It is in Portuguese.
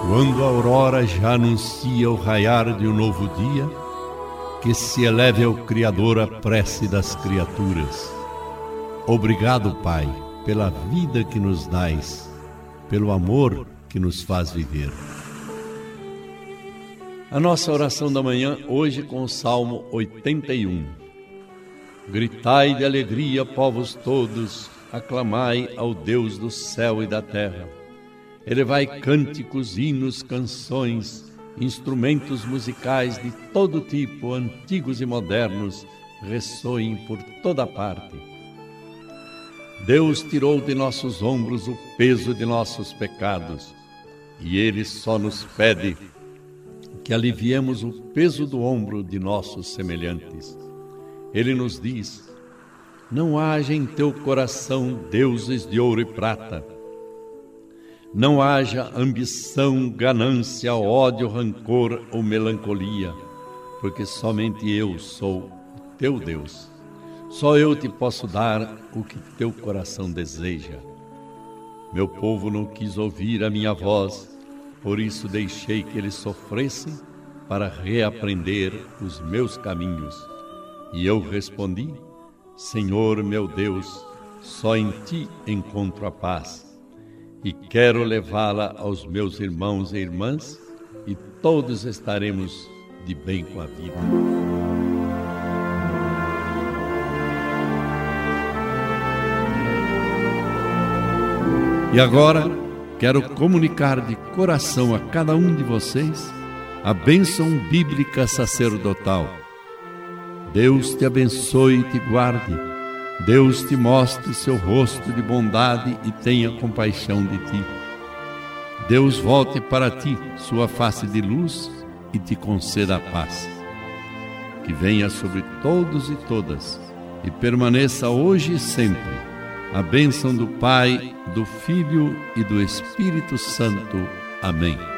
Quando a aurora já anuncia o raiar de um novo dia, que se eleve ao Criador a prece das criaturas. Obrigado, Pai, pela vida que nos dais, pelo amor que nos faz viver. A nossa oração da manhã, hoje com o Salmo 81. Gritai de alegria, povos todos, aclamai ao Deus do céu e da terra. Elevai cânticos, hinos, canções, instrumentos musicais de todo tipo, antigos e modernos, ressoem por toda parte. Deus tirou de nossos ombros o peso de nossos pecados, e Ele só nos pede que aliviemos o peso do ombro de nossos semelhantes. Ele nos diz: não haja em teu coração deuses de ouro e prata. Não haja ambição, ganância, ódio, rancor ou melancolia, porque somente eu sou o teu Deus. Só eu te posso dar o que teu coração deseja. Meu povo não quis ouvir a minha voz, por isso deixei que eles sofressem para reaprender os meus caminhos. E eu respondi: Senhor meu Deus, só em ti encontro a paz. E quero levá-la aos meus irmãos e irmãs, e todos estaremos de bem com a vida. E agora, quero comunicar de coração a cada um de vocês a bênção bíblica sacerdotal. Deus te abençoe e te guarde. Deus te mostre seu rosto de bondade e tenha compaixão de ti. Deus volte para ti sua face de luz e te conceda a paz. Que venha sobre todos e todas e permaneça hoje e sempre a bênção do Pai, do Filho e do Espírito Santo. Amém.